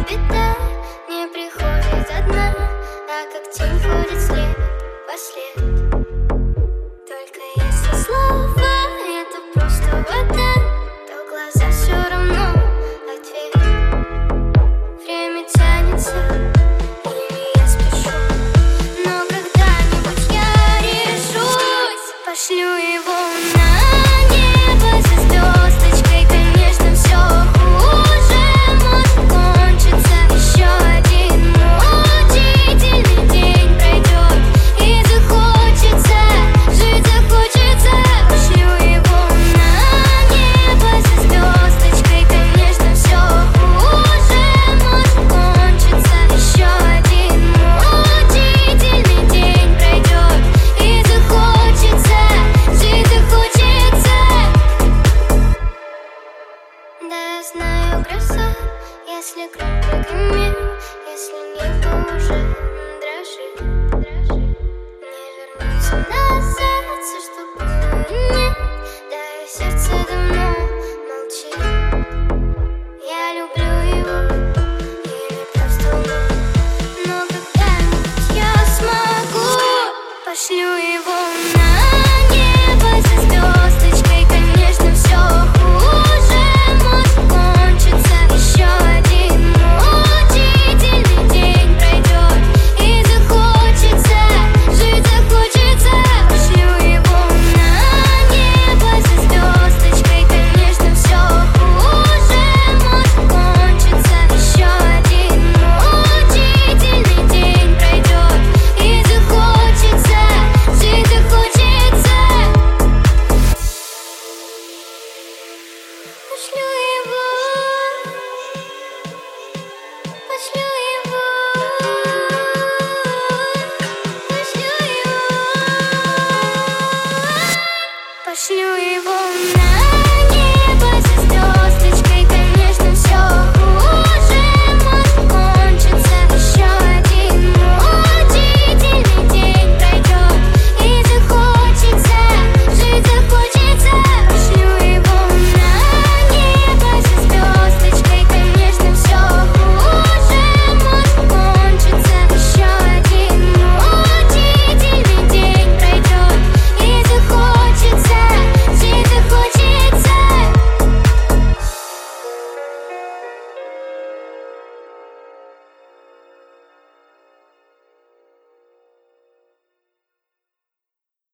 беда не приходит одна, а как тень ходит след во след. Только если слова — это просто вода, то глаза все равно ответ. Время тянется, и я спешу, но когда-нибудь я решусь. Пошлю его на небо за звездочкой. Конечно, все хуже может кончиться. Еще один мучительный день пройдет, и захочется, жить захочется. Пошлю его на небо за звездочкой. Конечно, все хуже может кончиться. Еще один мучительный день пройдет, и захочется, жить захочется. Да, я знаю, гроза, если гром прогремел, если небо уже